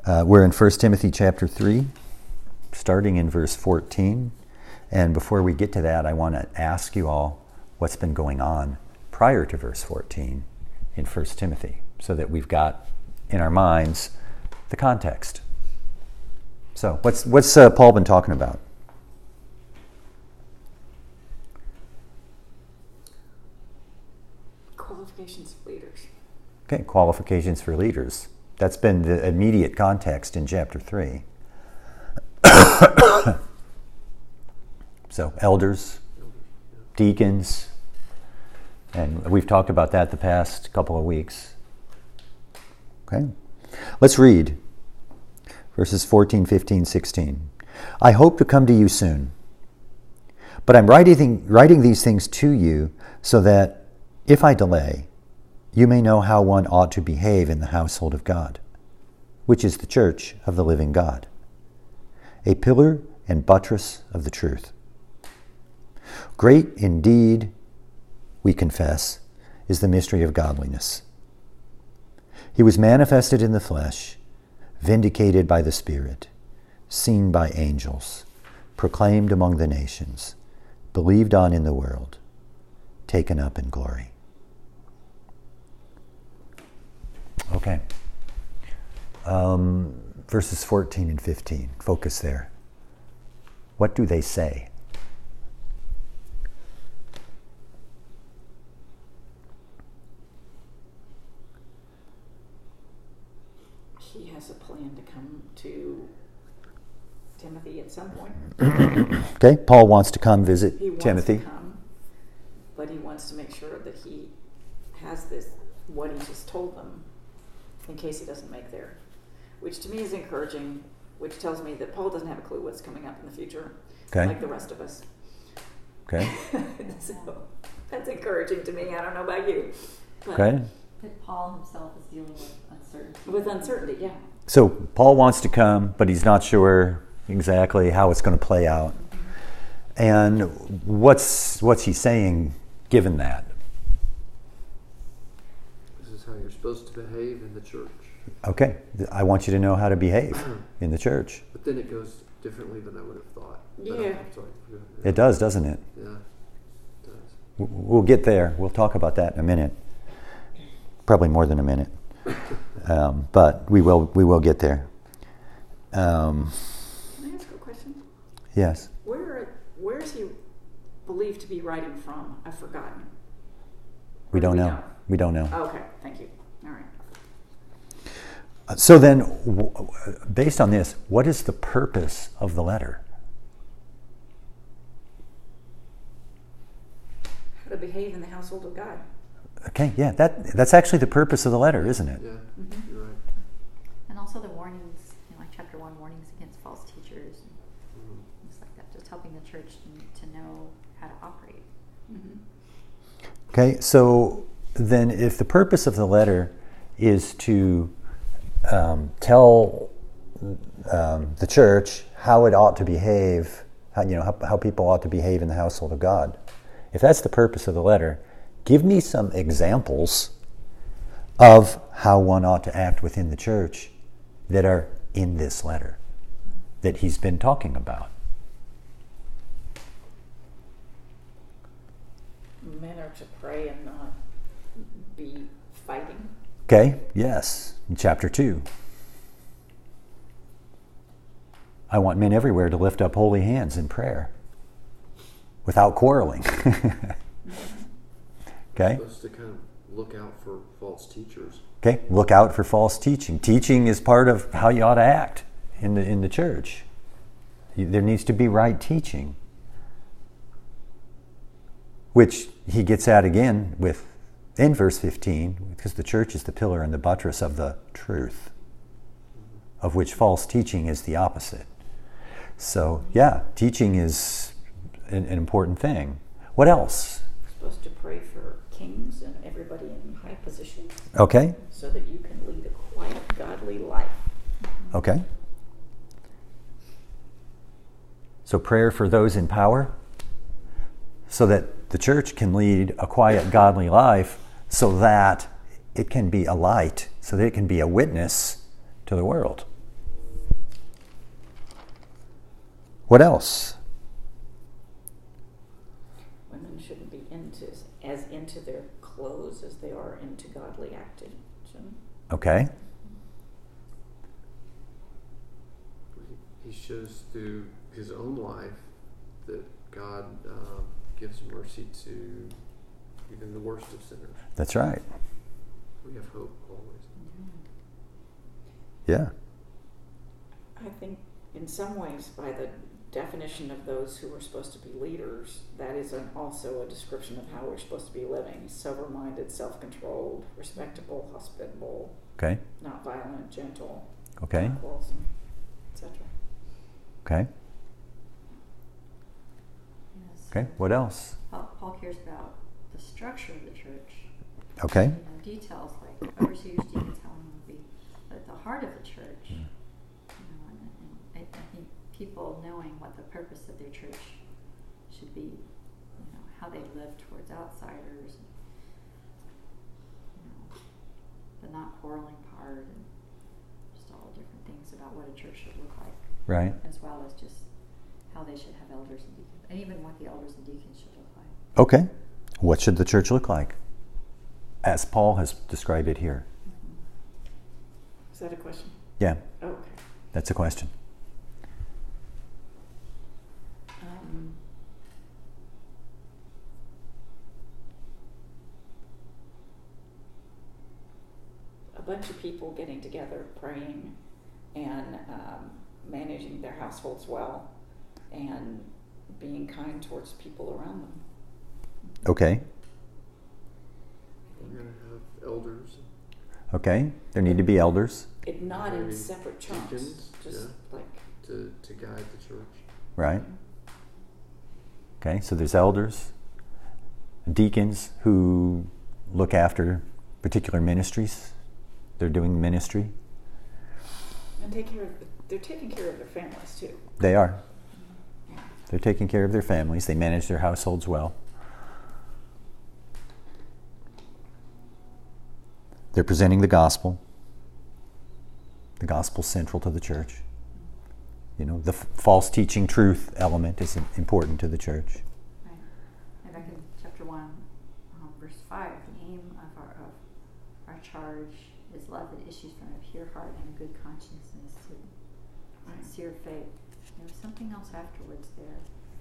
We're in 1 Timothy chapter 3, starting in verse 14. And before we get to that, I want to ask you all what's been going on prior to verse 14 in 1 Timothy, so that we've got in our minds the context. So what's Paul been talking about? Qualifications for leaders. Okay, qualifications for leaders. That's been the immediate context in chapter 3. So, elders, deacons, and we've talked about that the past couple of weeks. Okay, let's read verses 14, 15, 16. I hope to come to you soon, but I'm writing these things to you so that if I delay, you may know how one ought to behave in the household of God, which is the church of the living God, a pillar and buttress of the truth. Great indeed, we confess, is the mystery of godliness. He was manifested in the flesh, vindicated by the Spirit, seen by angels, proclaimed among the nations, believed on in the world, taken up in glory. Okay. Verses 14 and 15. Focus there. What do they say? He has a plan to come to Timothy at some point. Okay, Paul wants to come visit Timothy. He wants to come, but he wants to make sure that he has this, what he just told them, in case he doesn't make there. Which to me is encouraging, which tells me that Paul doesn't have a clue what's coming up in the future, okay, like the rest of us. Okay. So that's encouraging to me. I don't know about you. But okay. That Paul himself is dealing with uncertainty. With uncertainty, yeah. So Paul wants to come, but he's not sure exactly how it's going to play out. And what's he saying given that? This is how you're supposed to behave in the church. Okay, I want you to know how to behave in the church. But then it goes differently than I would have thought. Yeah. I'm sorry. It does, doesn't it? Yeah, it does. We'll get there. We'll talk about that in a minute. Probably more than a minute. But we will get there. Can I ask a question? Yes. Where is he believed to be writing from? I've forgotten. We don't know. We don't know. Okay, thank you. All right. So then, based on this, what is the purpose of the letter? How to behave in the household of God. Okay, yeah, that's actually the purpose of the letter, isn't it? Yeah, Mm-hmm. you're right. And also the warnings, like chapter 1, warnings against false teachers and things like that. Just helping the church to know how to operate. Mm-hmm. Okay, so then if the purpose of the letter is to tell the church how it ought to behave, how people ought to behave in the household of God, if that's the purpose of the letter, give me some examples of how one ought to act within the church that are in this letter that he's been talking about. Men are to pray and not be fighting. Okay, yes, in chapter 2. I want men everywhere to lift up holy hands in prayer without quarreling. Okay? Supposed to kind of look out for false teachers. Okay, look out for false teaching. Teaching is part of how you ought to act in the church. There needs to be right teaching, which he gets at again in verse 15, because the church is the pillar and the buttress of the truth, of which false teaching is the opposite. So, yeah, teaching is an important thing. What else? Supposed to pray for kings and everybody in high positions. Okay. So that you can lead a quiet, godly life. Okay. So prayer for those in power, so that the church can lead a quiet, godly life, so that it can be a light, so that it can be a witness to the world. What else? Women shouldn't be as into their clothes as they are into godly action. Okay. He shows through his own life that God gives mercy to even the worst of sinners. That's right. We have hope always. Yeah. I think in some ways, by the definition of those who are supposed to be leaders, that is also a description of how we're supposed to be living: sober-minded, self-controlled, respectable, hospitable, Okay. not violent, gentle, Okay. not quarrelsome, etc. Okay. Yes. Okay. What else? Paul cares about the structure of the church. Okay. You know, details like overseers, deacons, how long will be, but at the heart of the church. You know, and I think people knowing what the purpose of their church should be, you know, how they live towards outsiders, you know, the not quarreling part, and just all different things about what a church should look like, Right. as well as just how they should have elders and deacons, and even what the elders and deacons should look like. Okay. What should the church look like? As Paul has described it here. Is that a question? Yeah, Oh, okay. that's a question. A bunch of people getting together, praying, and managing their households well, and being kind towards people around them. Okay. We're going to have elders. Okay. There need to be elders. Not in Maybe separate chunks, deacons, just yeah. like to guide the church. Right. Okay. So there's elders, deacons who look after particular ministries. They're doing ministry. and they're taking care of their families too. They are. They're taking care of their families. They manage their households well. They're presenting the gospel. The gospel central to the church. You know, the false teaching truth element is important to the church. Right. And back in chapter 1, verse 5, the aim of our charge is love that issues from a pure heart and a good conscience and a sincere faith. There was something else afterwards there.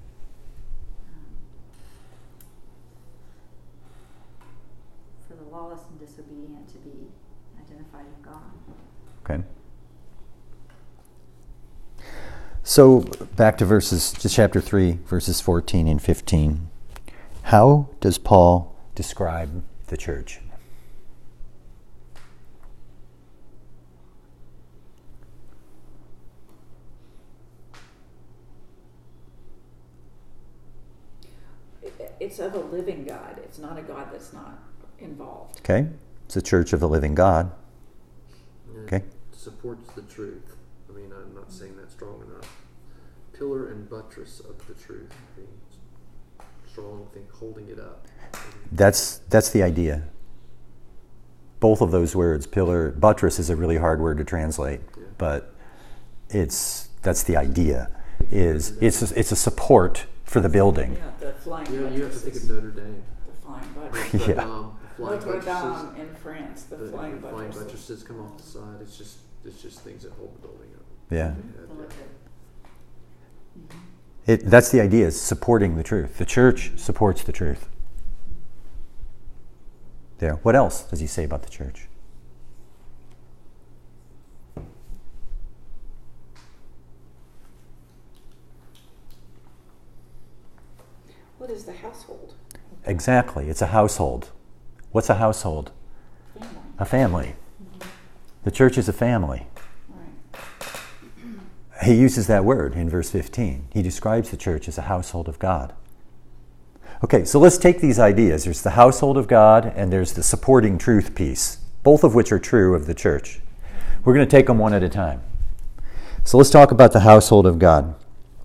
For the lawless and disobedient to be identified in God. Okay. So back to chapter 3, verses 14 and 15. How does Paul describe the church? It's of a living God. It's not a God that's not involved. Okay. It's a church of the living God. And Okay. it supports the truth. I mean, I'm not saying that strong enough. Pillar and buttress of the truth. Being strong thing, holding it up. That's the idea. Both of those words, buttress is a really hard word to translate, Yeah. but that's the idea. It's a support for the building. Yeah, the flying You have to think of buttresses. Notre Dame. The flying buttresses. Yeah. The flying Notre buttresses. Dame in France, the The flying flying buttresses. buttresses come off the side. It's just things that hold the building up. Yeah. Yeah. That's the idea, is supporting the truth. The church supports the truth. There. What else does he say about the church? What is the household? Exactly. It's a household. What's a household? Family. A family. The church is a family. Right. He uses that word in verse 15. He describes the church as a household of God. Okay, so let's take these ideas. There's the household of God and there's the supporting truth piece, both of which are true of the church. We're going to take them one at a time. So let's talk about the household of God.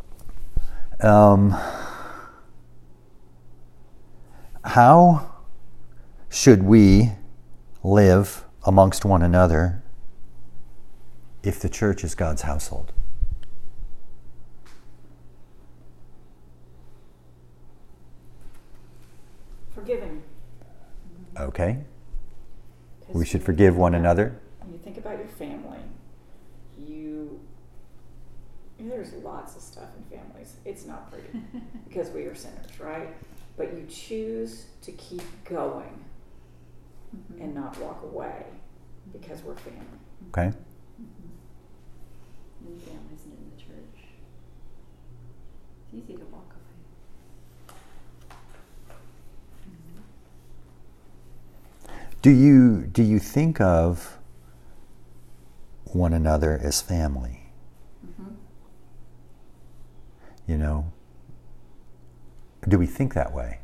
How should we live amongst one another if the church is God's household? Okay. 'Cause We should when you forgive think one about- another. When you think about your family, there's lots of stuff in families. It's not pretty because we are sinners, right? But you choose to keep going Mhm. and not walk away because we're family. Okay. In families and in the church. It's easy to walk away. Do you think of one another as family? Mm-hmm. You know, do we think that way?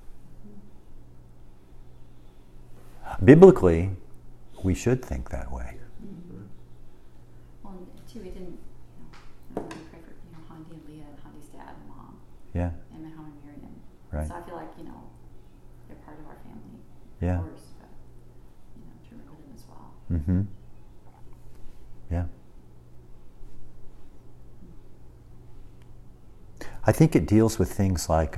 Biblically, we should think that way. Well, and too, we didn't, I want to pray for, Handi and Leah and Handi's dad and mom, Yeah, and Mahal and Miriam. right. So I feel like, they're part of our family. Yeah. Of course, but, to remember them as well. Mm-hmm. Yeah. I think it deals with things like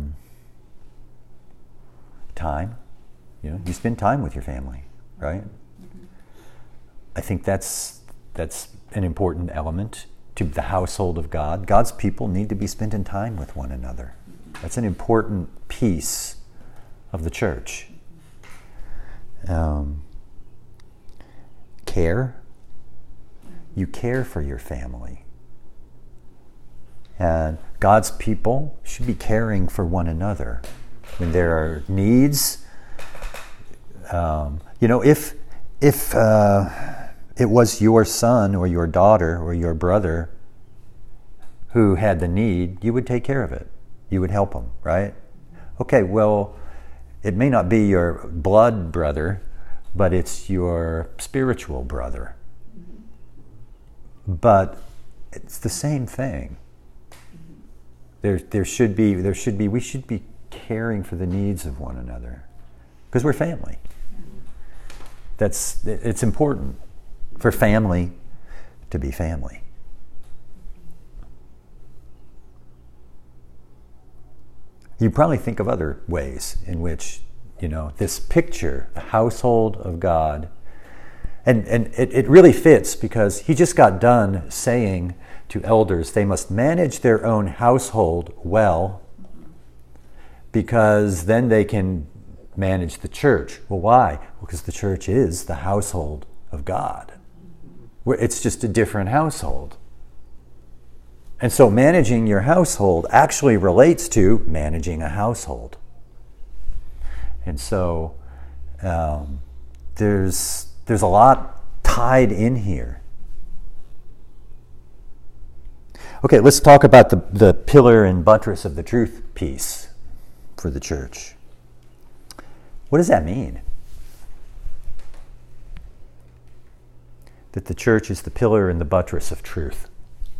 time. You spend time with your family, right? Mm-hmm. I think that's an important element to the household of God. God's people need to be spending time with one another. That's an important piece of the church. Care. You care for your family. And God's people should be caring for one another. When there are needs, if it was your son or your daughter or your brother who had the need, you would take care of it. You would help them, right? Okay, well, it may not be your blood brother, but it's your spiritual brother. But it's the same thing. We should be caring for the needs of one another because we're family. It's important for family to be family. You probably think of other ways in which, this picture, the household of God, and it really fits because he just got done saying to elders they must manage their own household well because then they can manage the church. Well, why? Because the church is the household of God. It's just a different household. And so managing your household actually relates to managing a household. And so there's a lot tied in here. Okay, let's talk about the pillar and buttress of the truth piece for the church. What does that mean? That the church is the pillar and the buttress of truth.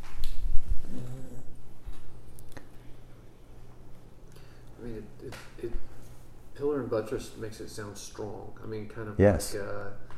I mean, it pillar and buttress makes it sound strong. I mean, kind of Yes. like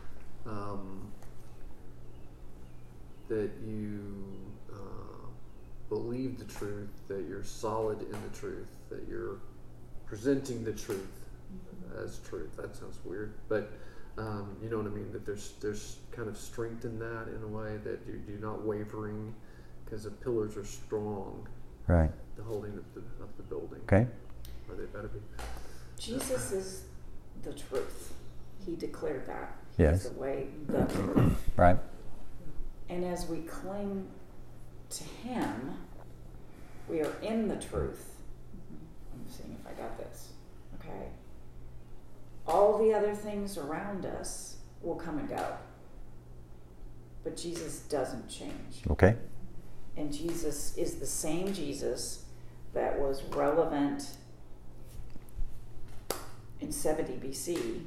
that you believe the truth, that you're solid in the truth, that you're presenting the truth as truth. That sounds weird, but you know what I mean. That there's kind of strength in that in a way that you're not wavering because the pillars are strong. Right. The holding of the building. Okay. Or they better be. Jesus is the truth. He declared that. Yes. He's the way, the truth. Right. And as we cling to him, we are in the truth. I'm seeing if I got this. Okay. All the other things around us will come and go. But Jesus doesn't change. Okay. And Jesus is the same Jesus that was relevant in 70 BC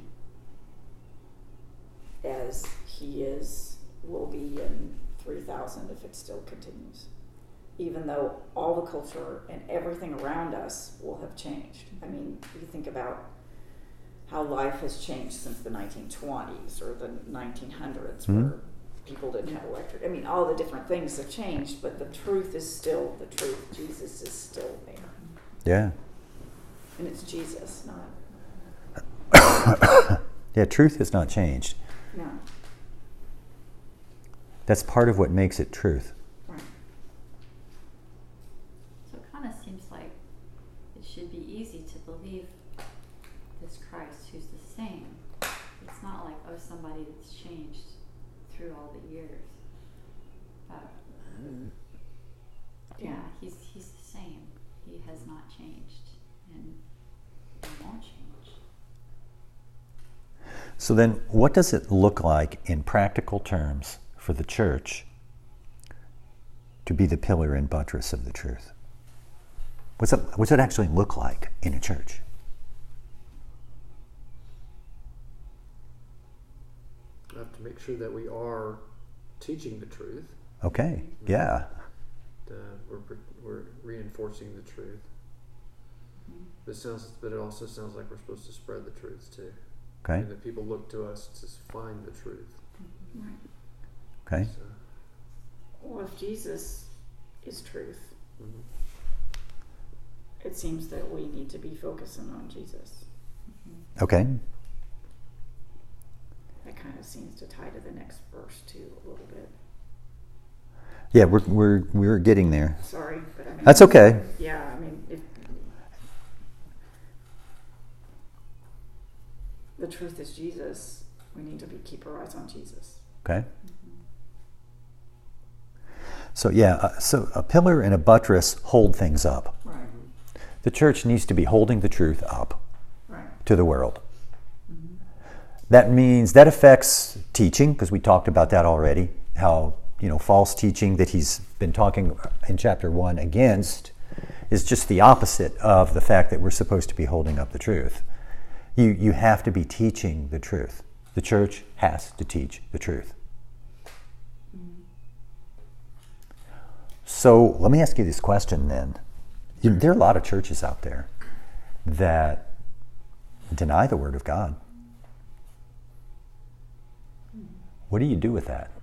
as he will be in 3000 if it still continues. Even though all the culture and everything around us will have changed. I mean, you think about how life has changed since the 1920s or the 1900s where people didn't have electric. I mean, all the different things have changed, but the truth is still the truth. Jesus is still there. Yeah. And it's Jesus, not Yeah, truth has not changed. No. That's part of what makes it truth. Right. So it kind of seems like it should be easy to believe this Christ who's the same. It's not like, oh, somebody that's changed through all the years. But yeah, he's the same. He has not changed, and he won't change. So then, what does it look like in practical terms for the church to be the pillar and buttress of the truth? What's it actually look like in a church? I have to make sure that we are teaching the truth. Okay, yeah. We're reinforcing the truth. But it also sounds like we're supposed to spread the truth too. Okay, And that people look to us to find the truth. Right. okay. So, Well, if Jesus is truth, mhm. it seems that we need to be focusing on Jesus. Okay. That kind of seems to tie to the next verse too a little bit. Yeah, we're getting there. Sorry, but I mean That's okay. Yeah, I mean if the truth is Jesus, we need to keep our eyes on Jesus. Okay. So yeah, so a pillar and a buttress hold things up. Right. The church needs to be holding the truth up Right. to the world. That means that affects teaching, because we talked about that already, how, false teaching that he's been talking in chapter 1 against is just the opposite of the fact that we're supposed to be holding up the truth. You have to be teaching the truth. The church has to teach the truth. So let me ask you this question then. There are a lot of churches out there that deny the Word of God. What do you do with that?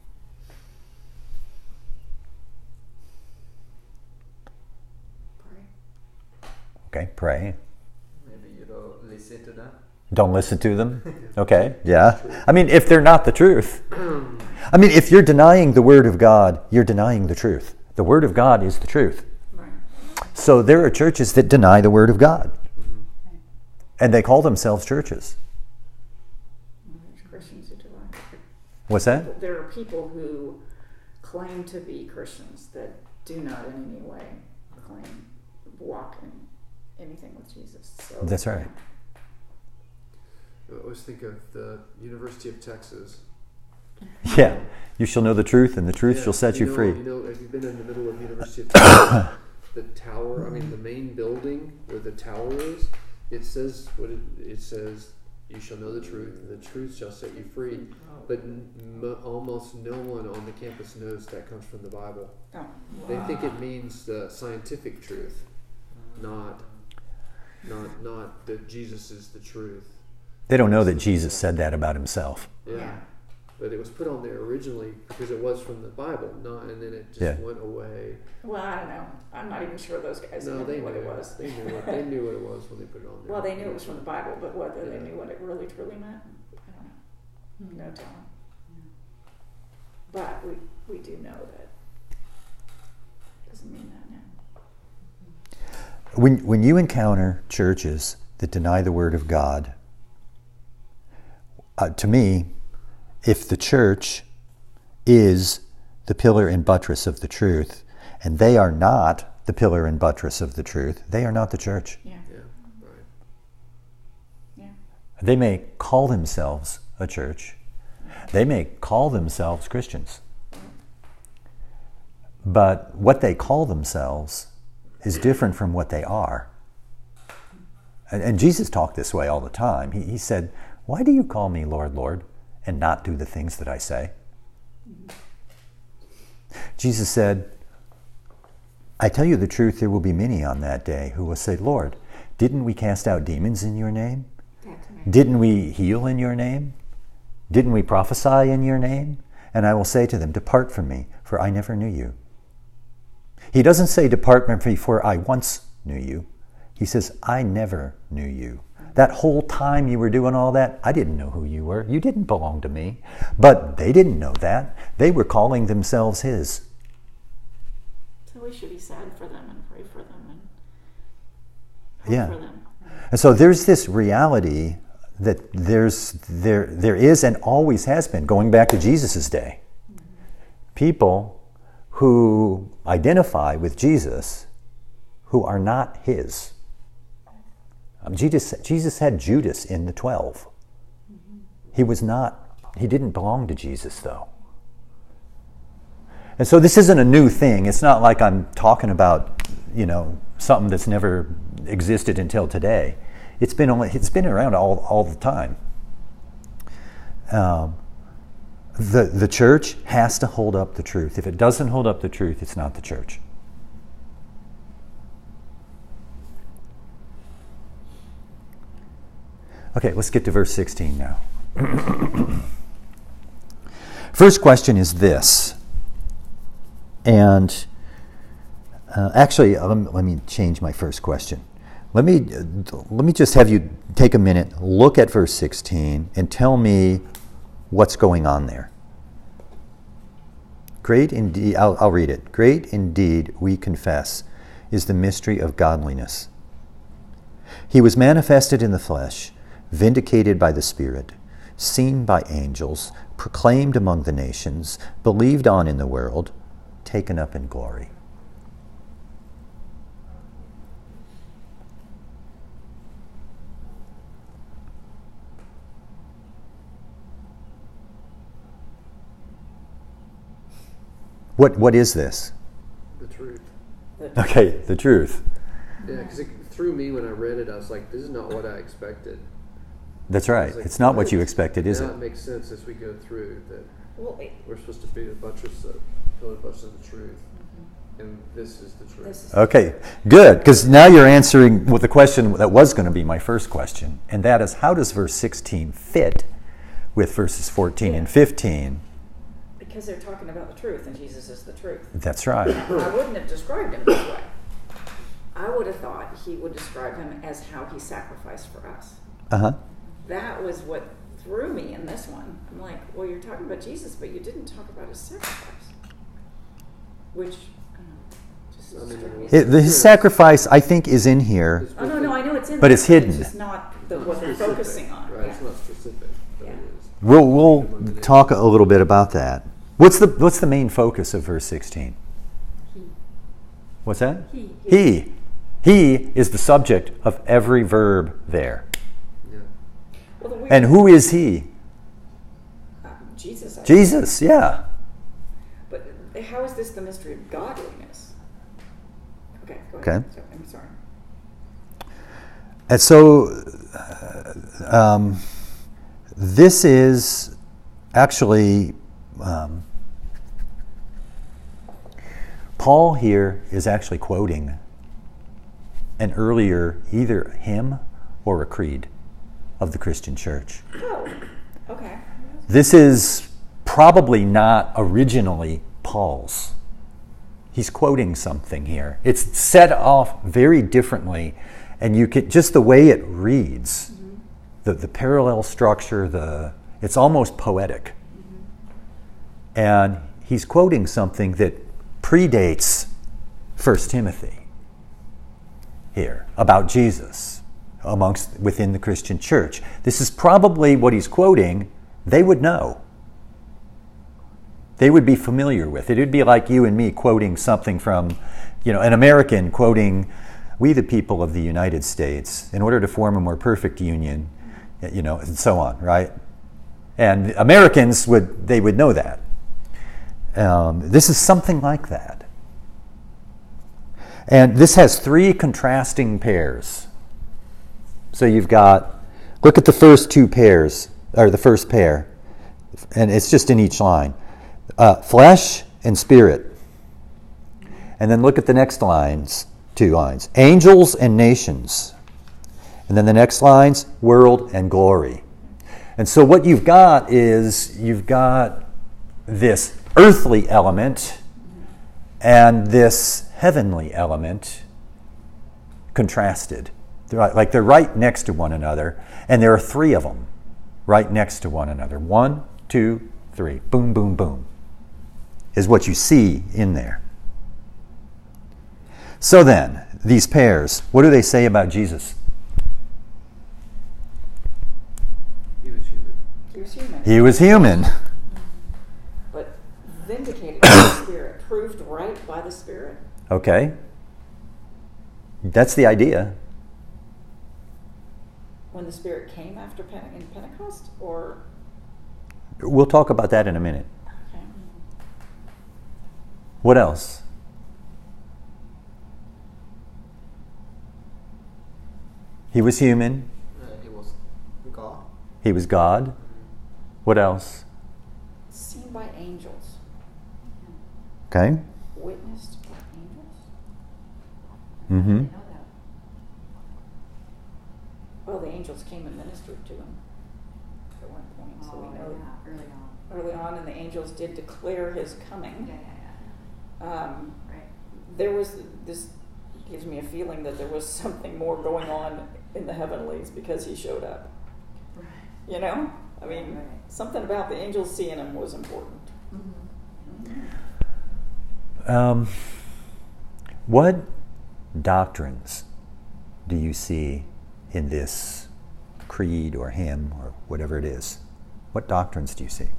Pray. Okay, pray. Maybe you don't listen to them. Don't listen to them. Okay, yeah. I mean, if they're not the truth. I mean, if you're denying the Word of God, you're denying the truth. The Word of God is the truth. Right. So there are churches that deny the Word of God. And they call themselves churches. There's Christians who do that. What's that? There are people who claim to be Christians that do not in any way walk in anything with Jesus. So, That's right. I always think of the University of Texas. Yeah. You shall know the truth, and the truth Yeah, shall set you free. Have you been in the middle of University of Texas? The tower, the main building where the tower is, it says it says, you shall know the truth, and the truth shall set you free. But almost no one on the campus knows that comes from the Bible. Oh, They think it means the scientific truth, not that Jesus is the truth. They don't know that Jesus said that about himself. Yeah. But it was put on there originally because it was from the Bible, and then it just went away. Well, I don't know. I'm not even sure those guys No, they knew what knew it was. They knew what it was when they put it on there. Well, they knew it was from the Bible, but whether they knew what it really truly meant, I don't know. No telling. But we do know that. Doesn't mean that now. When you encounter churches that deny the Word of God, to me, if the church is the pillar and buttress of the truth, and they are not the pillar and buttress of the truth, they are not the church. Yeah. Yeah, right. Yeah. They may call themselves a church. They may call themselves Christians. But what they call themselves is different from what they are. And Jesus talked this way all the time. He said, "Why do you call me Lord, Lord, and not do the things that I say?" Jesus said, "I tell you the truth, there will be many on that day who will say, 'Lord, didn't we cast out demons in your name? That's amazing. Didn't we heal in your name? Didn't we prophesy in your name?' And I will say to them, 'Depart from me, for I never knew you.'" He doesn't say, "Depart from me, for I once knew you." He says, "I never knew you. That whole time you were doing all that, I didn't know who you were. You didn't belong to me. But they didn't know that. They were calling themselves his. So we should be sad for them and pray for them and Yeah. for them. And so there's this reality that there is and always has been, going back to Jesus' day. People who identify with Jesus who are not his. Jesus had Judas in the 12. He didn't belong to Jesus, though. And so this isn't a new thing. It's not like I'm talking about, something that's never existed until today. It's been around all the time. The church has to hold up the truth. If it doesn't hold up the truth, it's not the church. Okay, let's get to verse 16 now. First question is this. And actually, let me change my first question. Let me just have you take a minute, look at verse 16, and tell me what's going on there. Great indeed, I'll read it. Great indeed, we confess, is the mystery of godliness. He was manifested in the flesh, vindicated by the Spirit, seen by angels, proclaimed among the nations, believed on in the world, taken up in glory. What is this? The truth. Okay, the truth. Yeah, because it threw me when I read it. I was like, this is not what I expected. That's right. Like, it's not what you expected, is now it? It makes sense as we go through that Well, we're supposed to be a buttress of the truth, and this is the truth. Okay, good, because now you're answering with the question that was going to be my first question, and that is, how does verse 16 fit with verses 14 and 15? because they're talking about the truth, and Jesus is the truth. That's right. I wouldn't have described him this way. I would have thought he would describe him as how he sacrificed for us. Uh-huh. That was what threw me in this one. I'm like, well, you're talking about Jesus, but you didn't talk about his sacrifice. Which, just struck me. His sacrifice, I think, is in here. Oh, no, I know it's in But there, it's hidden. It's just not what they're focusing on. Right, Yeah. it's not specific, but Yeah. it is. We'll talk a little bit about that. What's the main focus of verse 16? He. What's that? He. He. He is the subject of every verb there. Yeah. Well, the weird, And who is he? Jesus. I think. Jesus, yeah. But how is this the mystery of godliness? Okay, go Okay. ahead. So, I'm sorry. And so this is actually, Paul here is actually quoting an earlier either hymn or a creed of the Christian church. Oh, okay. This is probably not originally Paul's. He's quoting something here. It's set off very differently, and you could just the way it reads, the parallel structure, it's almost poetic. And he's quoting something that predates 1 Timothy here about Jesus within the Christian church. This is probably what he's quoting. They would know. They would be familiar with it. It would be like you and me quoting something from, an American quoting, "We the people of the United States, in order to form a more perfect union," and so on, right? And Americans would know that. This is something like that. And this has three contrasting pairs. So you've got, look at the first two pairs, or the first pair, and it's just in each line. Flesh and spirit. And then look at the next two lines. Angels and nations. And then the next lines, world and glory. And so what you've got is, this earthly element and this heavenly element contrasted They're right next to one another, and there are three of them right next to one another. 1, 2, 3. Boom, boom, boom. Is what you see in there. So then, these pairs, what do they say about Jesus? He was human. He was human. He was human. But vindicated by the Spirit, proved right by the Spirit. Okay. That's the idea. When the Spirit came after in Pentecost, or We'll talk about that in a minute. okay. What else? He was human. He was God. He was God. What else? Seen by angels, Okay. witnessed by angels. Mm-hmm. I know that. Well, the angels came and ministered to him at one point, so we know Yeah, early on. early on, and the angels did declare his coming. Yeah. Right. There was this gives me a feeling that there was something more going on in the heavenlies because he showed up. Right. You know, I mean, Right. something about the angels seeing him was important. What doctrines do you see in this creed or hymn or whatever it is? What doctrines do you see?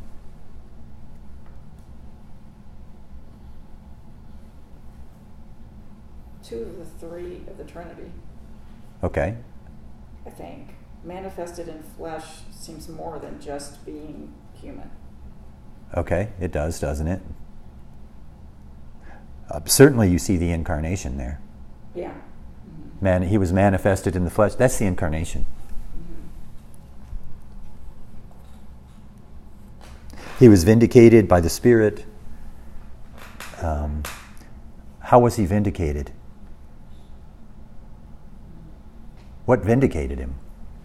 Two of the three of the Trinity, Okay. I think, manifested in flesh seems more than just being human. Okay, it does, doesn't it? Certainly you see the incarnation there. Yeah. Man, he was manifested in the flesh. That's the incarnation. He was vindicated by the Spirit. How was he vindicated? What vindicated him?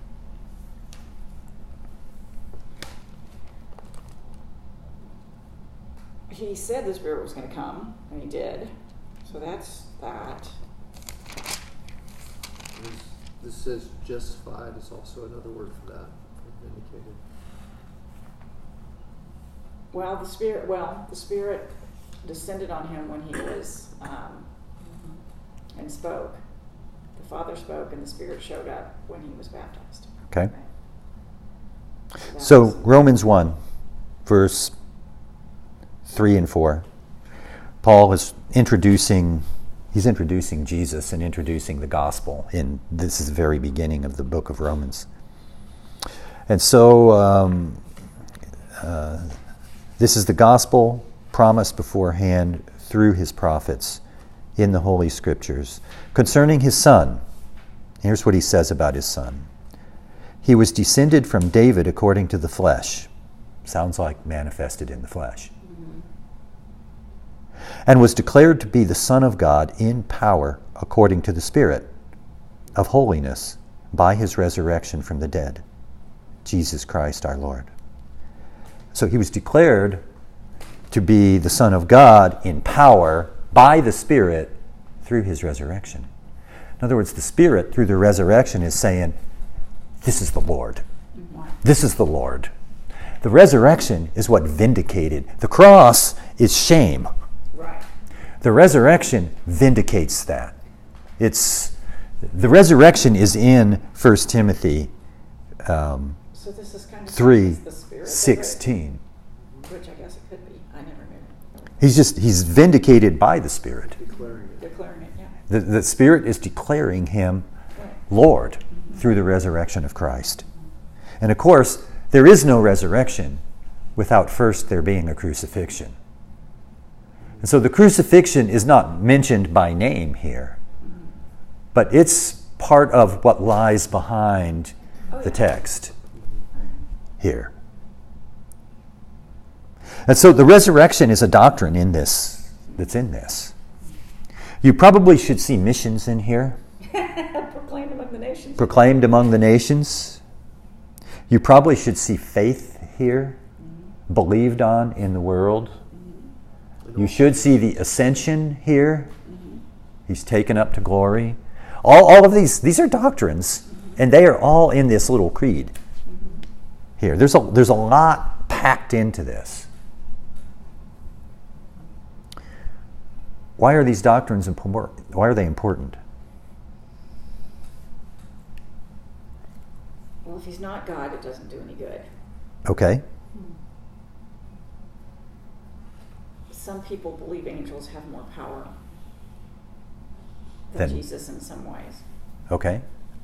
He said the Spirit was going to come, and he did. So that's that. This says justified is also another word for that, for vindicated. Well, the Spirit descended on him when he was and spoke. The Father spoke, and the Spirit showed up when he was baptized. Okay. That So was- Romans 1, verse 3 and 4. Paul is introducing Jesus and introducing the gospel in this is the very beginning of the book of Romans. And so this is the gospel promised beforehand through his prophets in the Holy Scriptures concerning his Son. Here's what he says about his Son. He was descended from David according to the flesh. Sounds like manifested in the flesh. And was declared to be the Son of God in power according to the Spirit of holiness by his resurrection from the dead, Jesus Christ our Lord. So he was declared to be the Son of God in power by the Spirit through his resurrection. In other words, the Spirit through the resurrection is saying, this is the Lord. This is the Lord. The resurrection is what vindicated. The cross is shame. Right. The resurrection vindicates that. The resurrection is in 1 Timothy So this is kind of 3:16. which I guess it could be. I never knew. He's vindicated by the Spirit. Declaring it. Declaring it, yeah. The Spirit is declaring him Right. Lord through the resurrection of Christ. And of course, there is no resurrection without first there being a crucifixion. And so the crucifixion is not mentioned by name here, but it's part of what lies behind the text here. And so the resurrection is a doctrine that's in this. You probably should see missions in here, Proclaimed among the nations. proclaimed among the nations. You probably should see faith here, believed on in the world. You should see the ascension here. He's taken up to glory. All of these are doctrines, and they are all in this little creed here. There's a lot packed into this. Why are these doctrines important? Why are they important? Well, if he's not God, it doesn't do any good. Okay. Some people believe angels have more power than Then- Jesus in some ways. Okay.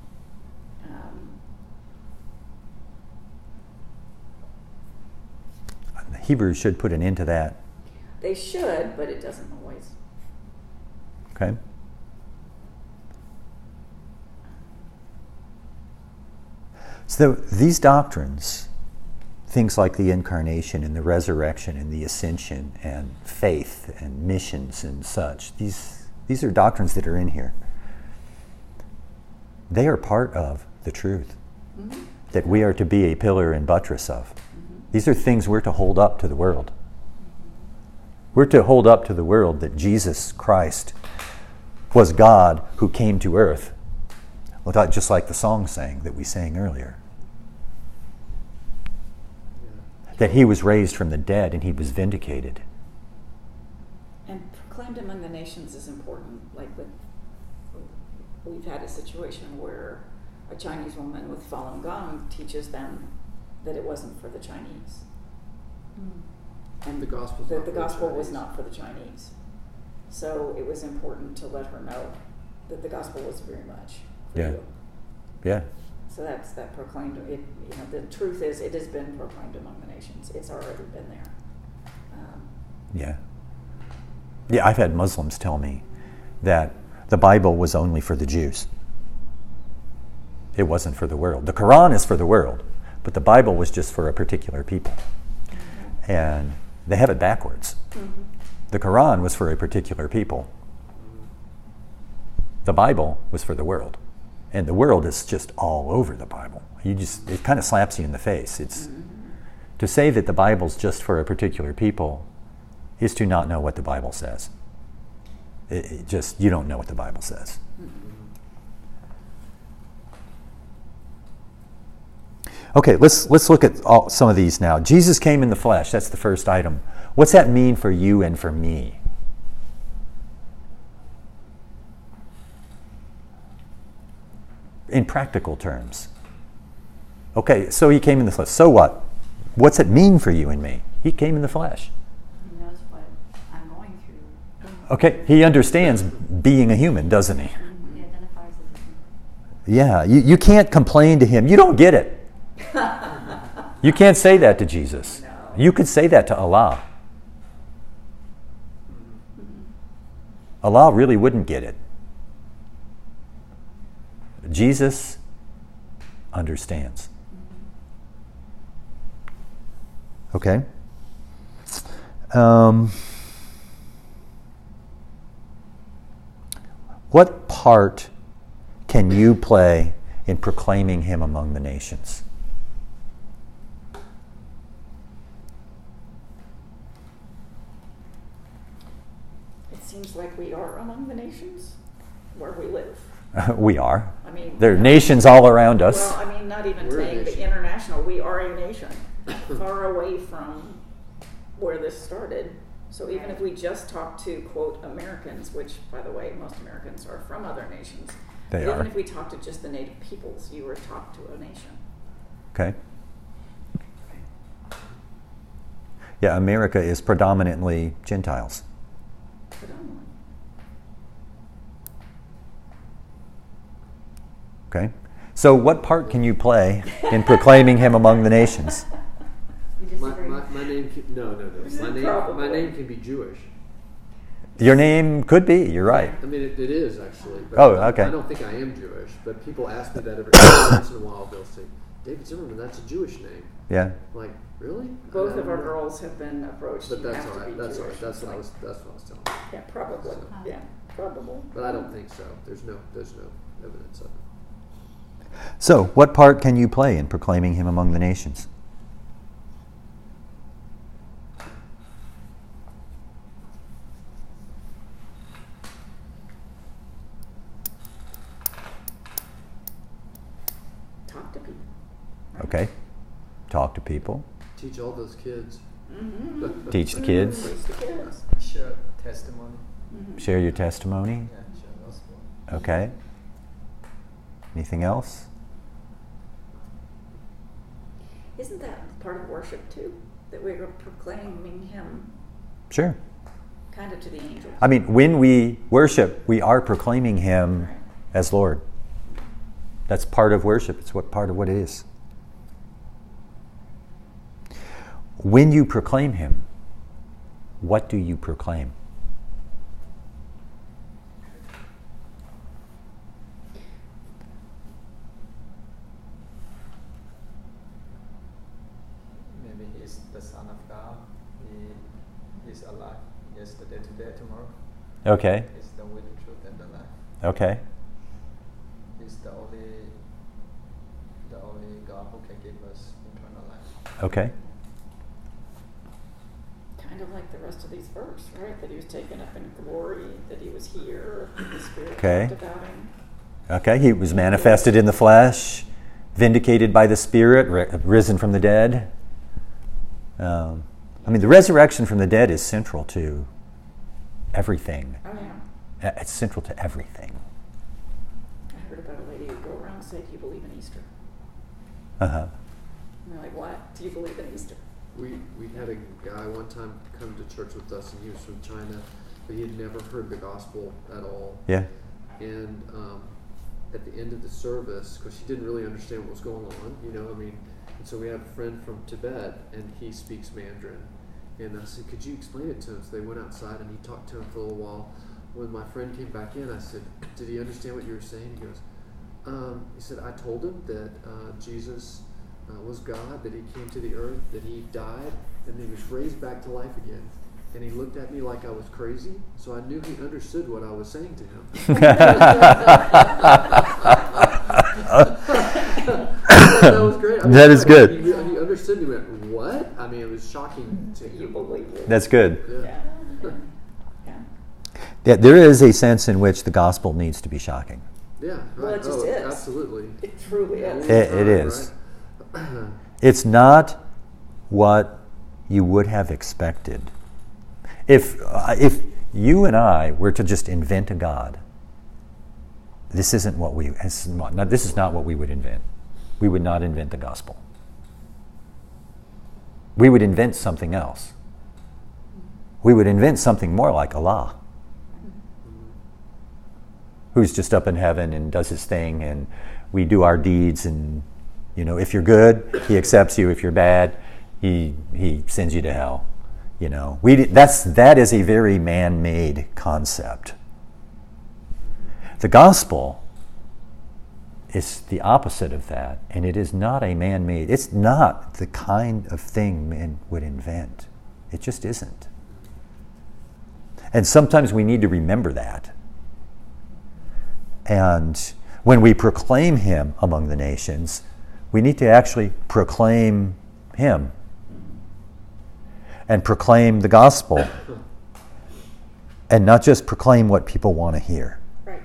Hebrews should put an end to that. They should, but it doesn't always. Okay. So these doctrines, things like the incarnation and the resurrection and the ascension and faith and missions and such, these are doctrines that are in here. They are part of the truth that we are to be a pillar and buttress of. These are things we're to hold up to the world. We're to hold up to the world that Jesus Christ was God who came to earth. Just like the song sang that we sang earlier. That he was raised from the dead and he was vindicated. And proclaimed among the nations is important. Like we've had a situation where a Chinese woman with Falun Gong teaches them that it wasn't for the Chinese. And The gospel's that not the for the gospel was Chinese. not for the Chinese. So it was important to let her know that the gospel was very much for Yeah. you. Yeah. So that's that proclaimed. It, the truth is, it has been proclaimed among the nations. It's already been there. Yeah. Yeah, I've had Muslims tell me that the Bible was only for the Jews. It wasn't for the world. The Quran is for the world, but the Bible was just for a particular people. And they have it backwards. The Quran was for a particular people. The Bible was for the world. And the world is just all over the Bible. It kind of slaps you in the face. It's to say that the Bible's just for a particular people is to not know what the Bible says. You don't know what the Bible says. Okay, let's look at some of these now. Jesus came in the flesh. That's the first item. What's that mean for you and for me? In practical terms. Okay, so he came in the flesh. So what? What's it mean for you and me? He came in the flesh. He knows what I'm going through. Okay, he understands being a human, doesn't he? He identifies as a Yeah, human. you can't complain to him. You don't get it. You can't say that to Jesus. No. You could say that to Allah. Allah really wouldn't get it. Jesus understands. Okay? What part can you play in proclaiming him among the nations? It seems like we are among the nations where we live. We are. I mean, There are nations all around us. well, I mean, not even We're a saying the nation. international. We are a nation, far away from where this started. So even if we just talk to quote Americans, which by the way, most Americans are from other nations. They but are. Even if we talk to just the native peoples, you were talked to a nation. Okay. Yeah, America is predominantly Gentiles. Predominantly. Okay. So what part can you play in proclaiming him among the nations? We disagree. My name can, no. My name can be Jewish. Your name could be, you're right. I mean, it is actually. But Oh, okay. I don't think I am Jewish, but people ask me that every once in a while. They'll say, "David Zimmerman, that's a Jewish name." Yeah. I'm like, really? Both I of our don't know. girls have been approached. But You that's have all to right. be That's all Jewish. right. That's It's what I like, was. That's what I was telling you. Yeah, probably. So- Yeah, probable. But I don't think so. There's no evidence of it. So what part can you play in proclaiming him among the nations? people. Teach all those kids. Mm-hmm. Teach the kids. Teach the kids. Share testimony. Mm-hmm. Share your testimony. Yeah, share gospel. Okay. Anything else? Isn't that part of worship too? That we're proclaiming Him Sure. kind of to the angels. I mean, when we worship, we are proclaiming Him Right. as Lord. That's part of worship. It's part of what it is. When you proclaim Him, what do you proclaim? Maybe he's the Son of God. He's alive yesterday, today, tomorrow. Okay. He's the way, the truth, and the life. Okay. He's the only God who can give us eternal life. Okay. Kind of like the rest of these verses, right? That He was taken up in glory, that He was here, the Spirit Okay. talked about Him. Okay. He was manifested in the flesh, vindicated by the Spirit, risen from the dead. I mean, the resurrection from the dead is central to everything. Oh yeah. It's central to everything. I heard about a lady who would go around and say, "Do you believe in Easter?" Uh-huh. And they're like, "What? Do you believe in Easter?" We had a guy one time come to church with us, and he was from China, but he had never heard the gospel at all. Yeah. And at the end of the service, because he didn't really understand what was going on, and so we have a friend from Tibet, and he speaks Mandarin. And I said, "Could you explain it to him?" So they went outside, and he talked to him for a little while. When my friend came back in, I said, "Did he understand what you were saying?" He goes, he said, "I told him that Jesus was God, that He came to the earth, that He died, and then He was raised back to life again. And he looked at me like I was crazy, so I knew he understood what I was saying to him." That was great. That is good. He understood. He went, "What?" I mean, it was shocking to him. You believe it? That's good. Yeah. Yeah. Yeah, there is a sense in which the gospel needs to be shocking. Yeah, right. Well, it just is. Absolutely. It truly is. It is. Right? It's not what you would have expected. If you and I were to just invent a God, this is not what we would invent. We would not invent the gospel. We would invent something else. We would invent something more like Allah, who's just up in heaven and does his thing, and we do our deeds, and if you're good, he accepts you. If you're bad, he sends you to hell. That is a very man-made concept. The gospel is the opposite of that, and it is not a man-made. It's not the kind of thing men would invent. It just isn't. And sometimes we need to remember that. And when we proclaim him among the nations, we need to actually proclaim him and proclaim the gospel and not just proclaim what people want to hear. Right.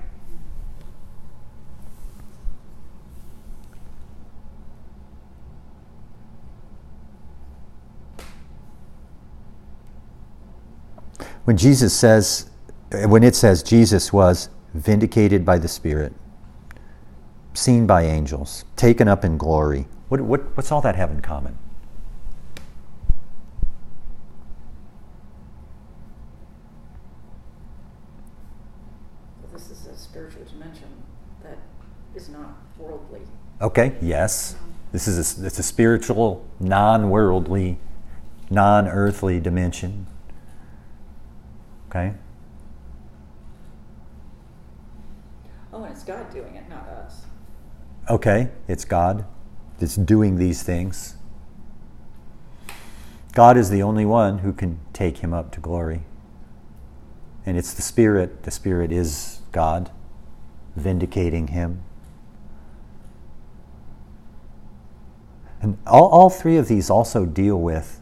When it says Jesus was vindicated by the Spirit, seen by angels, taken up in glory, what's all that have in common? This is a spiritual dimension that is not worldly. Okay, yes. It's a spiritual, non-worldly, non-earthly dimension. Okay? Oh, and it's God doing it, not us. Okay, it's God that's doing these things. God is the only one who can take him up to glory. And it's the Spirit. The Spirit is God, vindicating him. And all three of these also deal with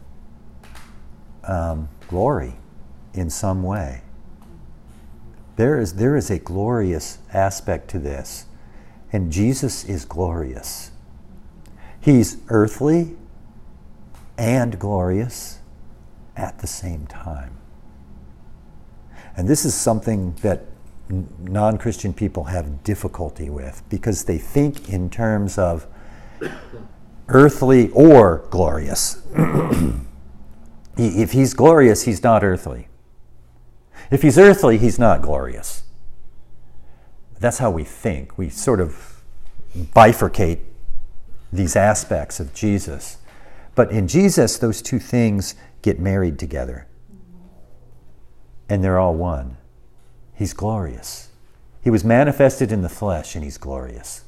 glory in some way. There is a glorious aspect to this. And Jesus is glorious. He's earthly, and glorious at the same time. And this is something that non-Christian people have difficulty with because they think in terms of earthly or glorious. If he's glorious, he's not earthly. If he's earthly, he's not glorious. That's how we think. We sort of bifurcate these aspects of Jesus. But in Jesus, those two things get married together. And they're all one. He's glorious. He was manifested in the flesh, and he's glorious.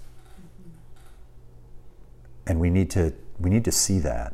And we need to see that.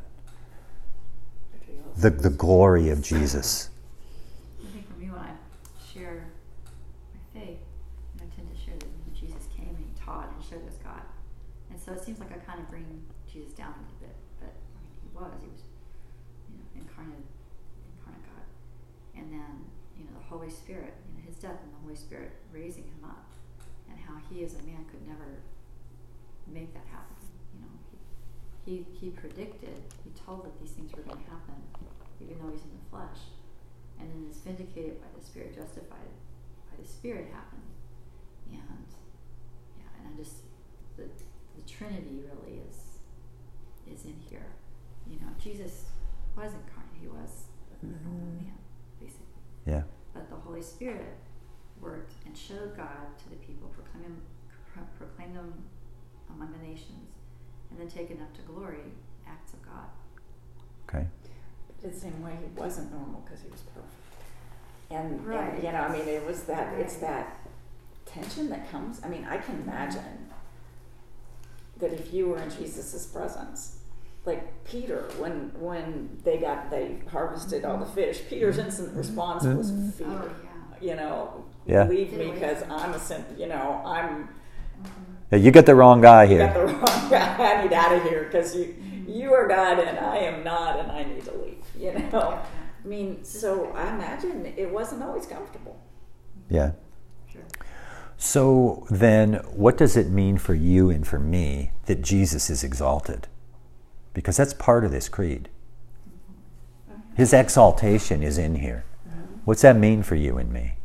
The glory of Jesus. I think for me, when I share my faith, I tend to share that Jesus came and he taught and showed us God. And so it seems like I kind of bring Jesus down a little bit, but he was incarnate God. And then, the Holy Spirit, his death and the Holy Spirit raising him up, and how he as a man could never make that happen. He predicted, he told that these things were going to happen, even though he's in the flesh. And then it's vindicated by the Spirit, justified by the Spirit happened. And I just, the Trinity really is in here. Jesus was incarnate, he was a normal man, basically. Yeah. But the Holy Spirit worked and showed God to the people, proclaim them among the nations, and then taken up to glory, acts of God. Okay. But the same way, he wasn't normal because he was perfect. And, right. it was that, it's that tension that comes. I can imagine that if you were in Jesus' presence, like Peter, when they harvested all the fish, Peter's instant response was fear. Oh, yeah. Leave me because I'm I'm... Yeah, you got the wrong guy You here. got the wrong guy. I need out of here because you are God and I am not, and I need to leave. So I imagine it wasn't always comfortable. Yeah. Sure. So then, what does it mean for you and for me that Jesus is exalted? Because that's part of this creed. His exaltation is in here. What's that mean for you and me?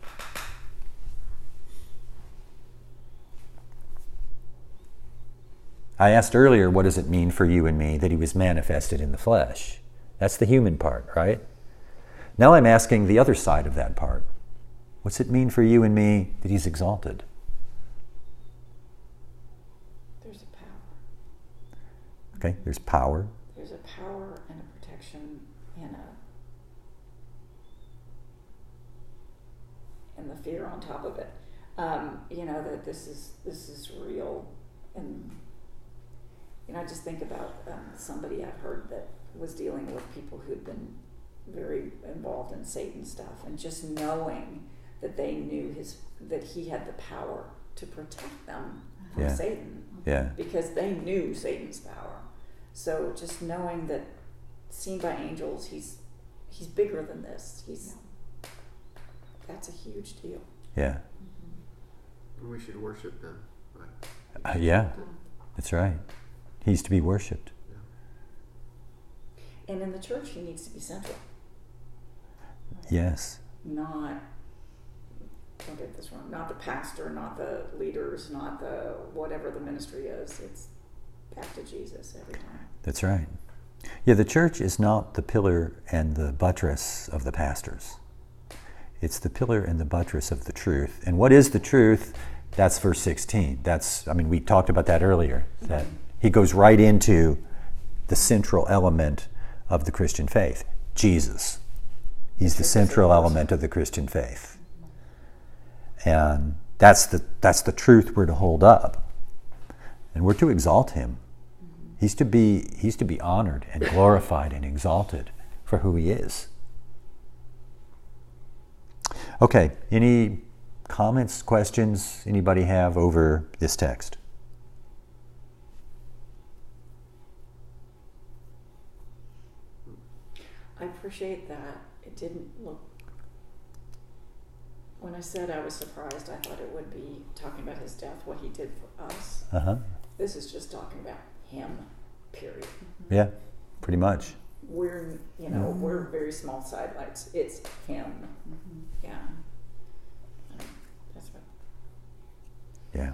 I asked earlier, what does it mean for you and me that he was manifested in the flesh? That's the human part, right? Now I'm asking the other side of that part. What's it mean for you and me that he's exalted? There's a power. Okay, there's power. There's a power and a protection and the fear on top of it. That this is real. And I just think about somebody I've heard that was dealing with people who'd been very involved in Satan stuff, and just knowing that they knew that he had the power to protect them from Satan. Yeah. Because they knew Satan's power. So just knowing that, seen by angels, he's bigger than this. That's a huge deal. Yeah. We should worship them, right? Yeah, that's right. He's to be worshipped. And in the church, he needs to be central. Yes. Don't get this wrong, not the pastor, not the leaders, not the whatever the ministry is. It's back to Jesus every time. That's right. Yeah, the church is not the pillar and the buttress of the pastors. It's the pillar and the buttress of the truth. And what is the truth? That's verse 16. We talked about that earlier. That he goes right into the central element of the Christian faith, Jesus. He's the central element of the Christian faith. And that's the truth we're to hold up. And we're to exalt him. He's to be honored and glorified and exalted for who he is. Okay, any comments, questions anybody have over this text? I appreciate that. It didn't look... When I said I was surprised, I thought it would be talking about his death, what he did for us. Uh-huh. This is just talking about him, period. Yeah, pretty much. we're, you know, we're very small sidelights. It's him. Mm-hmm. Yeah. That's right. Yeah.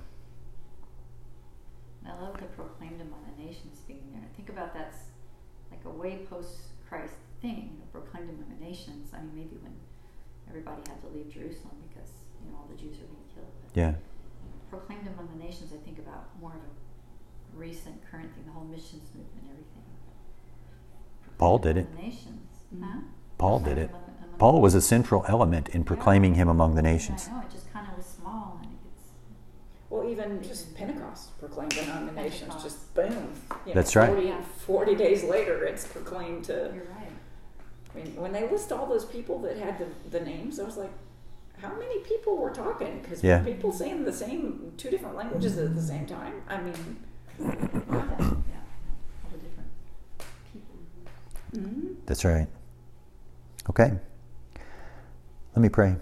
I love the proclaimed among the nations being there. Think about that's like a way post-Christ thing, proclaimed among the nations. I mean, maybe when everybody had to leave Jerusalem because, you know, all the Jews were being killed. But Yeah. proclaimed among the nations, I think about more of a recent, current thing, the whole missions movement, everything. Paul Proclaimed did among it. the nations. Mhm. Huh? Paul did it. Proclaimed among Paul was a central element in proclaiming him among the Yeah, nations. I know, it just kind of was small, and it gets. Well, even just Pentecost proclaimed among the nations, Pentecost. just boom. You know, That's right. 40 days later, it's proclaimed to. You're right. I mean, when they list all those people that had the names, I was like, how many people were talking? Because Yeah. people saying the same, two different languages at the same time. I mean, Yeah, all the different people. mhm. That's right. Okay. Let me pray.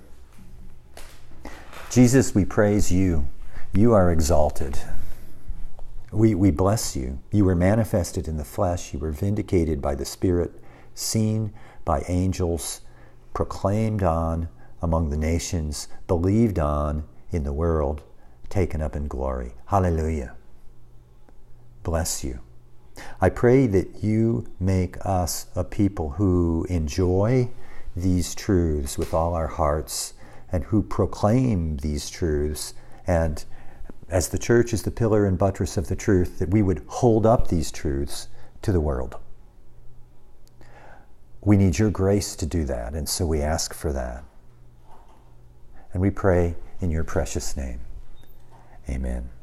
Jesus, we praise you. You are exalted. We bless you. You were manifested in the flesh. You were vindicated by the Spirit, seen by angels, proclaimed on among the nations, believed on in the world, taken up in glory. Hallelujah. Bless you. I pray that you make us a people who enjoy these truths with all our hearts and who proclaim these truths, and as the church is the pillar and buttress of the truth, that we would hold up these truths to the world. We need your grace to do that, and so we ask for that. And we pray in your precious name. Amen.